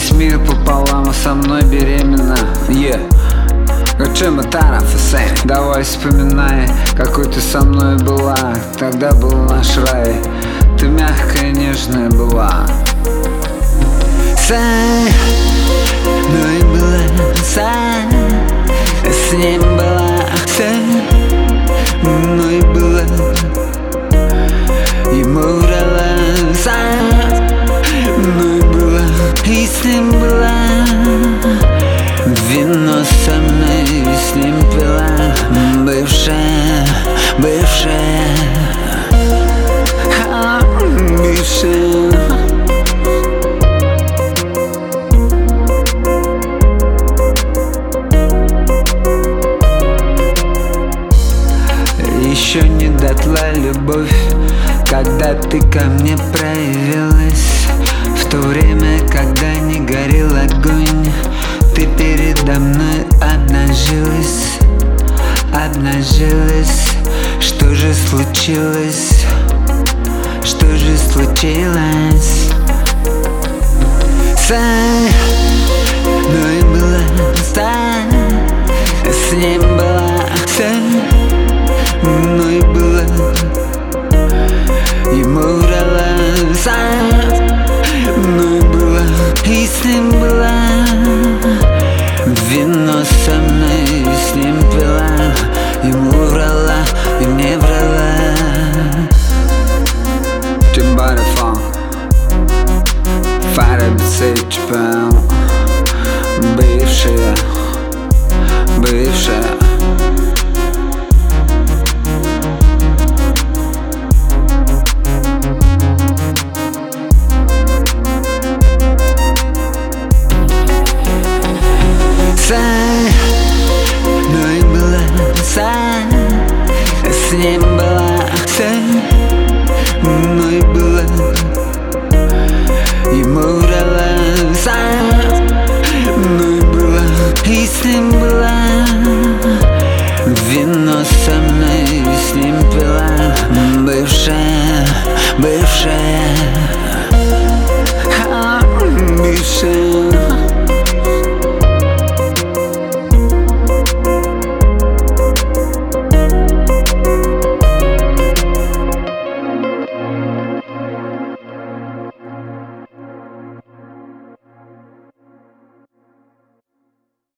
Весь мир пополам, а со мной беременна. Чем Таров и Сэм. Давай вспоминай, какой ты со мной была. Тогда был наш рай. Ты мягкая, нежная была. Со мной была, с ним была, со мной была. Ему врала, со мной была, и с ним была. Вино со мной с ним пила. Бывшая, бывшая, бывшая. Еще не дотла любовь, когда ты ко мне проявилась. В то время, когда не горел огонь, ты передо мной обнажилась. Обнажилась. Что же случилось? Что же случилось? Со мной была, с ним была, со мной была. Ему врала, со мной была, и с ним была. Вино со мной с ним пила. Ему врала и мне врала. Тимбари фан, Фара Бицепчпен. Бывшая, бывшая.